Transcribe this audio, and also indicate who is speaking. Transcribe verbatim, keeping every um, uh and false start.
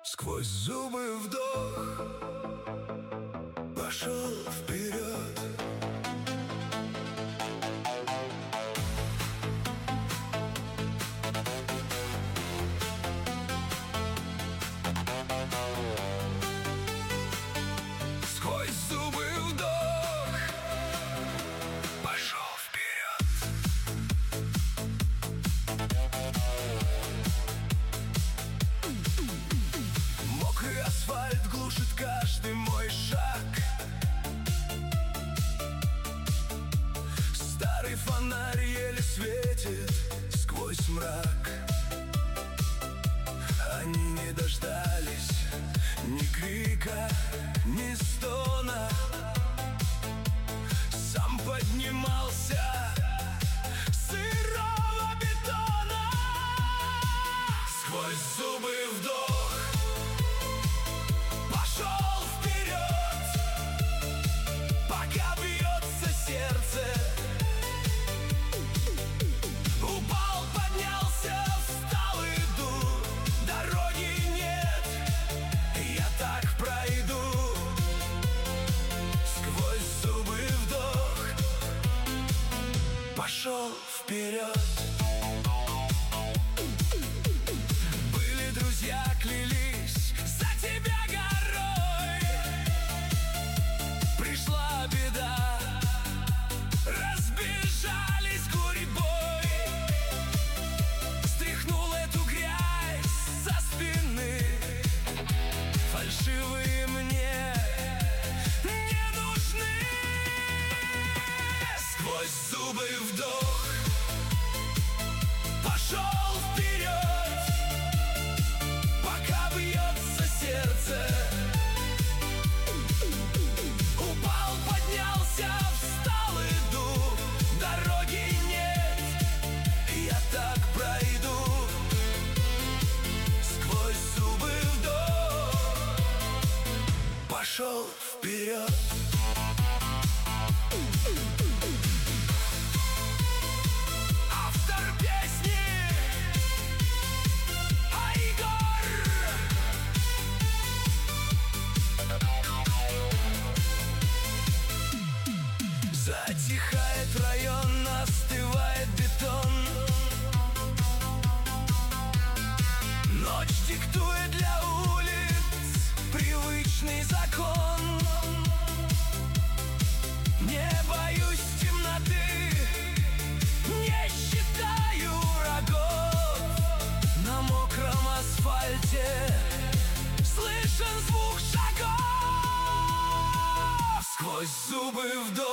Speaker 1: Сквозь зубы вдох, пошел вперед. Сквозь зубы вдох, пошел вперед. Мокрый асфальт глушит каждый мой шаг. Старый фонарь еле светит сквозь мрак. Они не дождались ни крика, ни стона. Сам поднимался с сырого бетона. Сквозь зубы вдох, пошел вперед, пока бьется сердце. Упал, поднялся, встал, иду, дороги нет, я так пройду. Сквозь зубы вдох, пошел вперед. Были друзья, клялись за тебя горой. Пришла беда, разбежались гурьбой. Стряхнул эту грязь со спины. Фальшивые мне не нужны. Сквозь зубы вдох, пошел вперед, пока бьется сердце. Упал, поднялся, встал, иду, дороги нет, я так пройду. Сквозь зубы вдох, пошел вперед. Автор песни Айгор. Затихает район, остывает бетон. Ночь диктует для улиц привычный закон. Не боюсь темноты, не считаю врагов. На мокром асфальте слышен звук шагов. Сквозь зубы вдох,